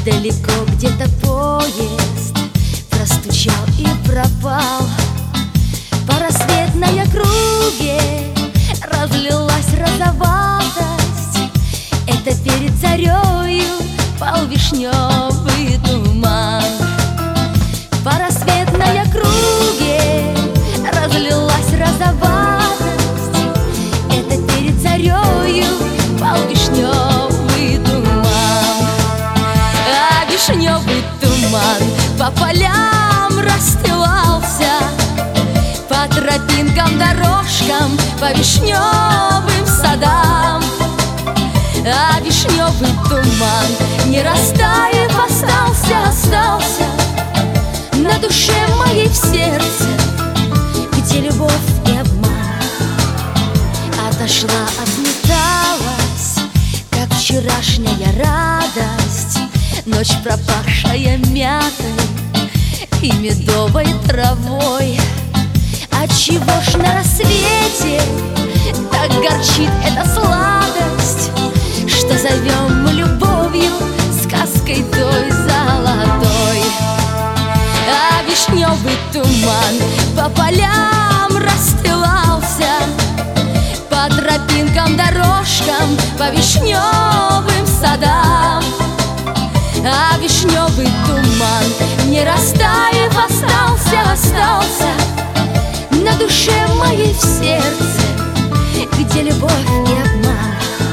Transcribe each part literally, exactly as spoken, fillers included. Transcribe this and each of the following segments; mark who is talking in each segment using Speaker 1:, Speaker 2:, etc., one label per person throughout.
Speaker 1: Далеко где-то поезд простучал и пропал. По рассветной округе разлилась розоватость. Это перед зарею пал вишневый туман. По рассветной округе разлилась розоватость. Это перед зарею пал вишневый туман. А вишневый туман по полям расстилался, по тропинкам, дорожкам, по вишневым садам. А вишневый туман, не растаяв, остался, остался на душе моей, в сердце, где любовь и обман. Отошла, отметалась, как вчерашняя радость, ночь, пропахшая мятой и медовой травой. Отчего ж на рассвете так горчит эта сладость, что зовем мы любовью, сказкой той золотой? А вишневый туман по полям расстилался, по тропинкам, дорожкам, по вишневым садам. А вишневый туман, не растаяв, остался, остался на душе моей, в сердце, где любовь и обман.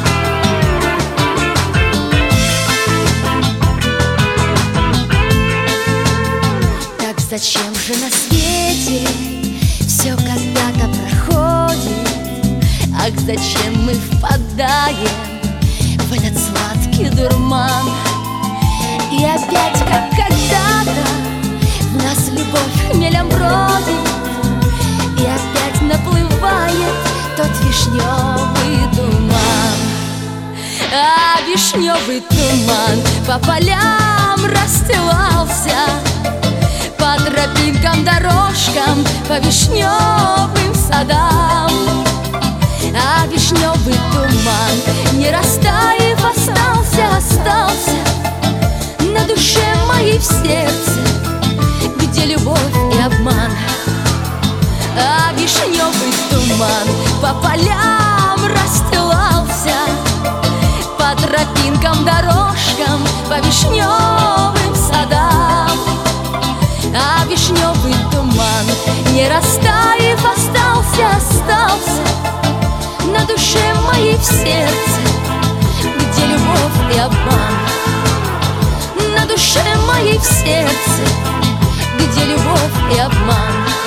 Speaker 1: Так зачем же на свете все когда-то проходит? Ах, зачем мы впадаем в этот сладкий дурман? И опять, как когда-то, в нас любовь хмелем бродит, и опять наплывает тот вишневый туман. А вишневый туман по полям расстилался, по тропинкам, дорожкам, по вишневым садам. А вишневый туман, не растаяв, остался, остался на душе моей, в сердце, где любовь и обман. А вишневый туман по полям расстилался, по тропинкам, дорожкам, по вишневым садам. А вишневый туман, не растаяв, остался, остался на душе моей, в сердце, где любовь и обман. На душе моей, в сердце, где любовь и обман.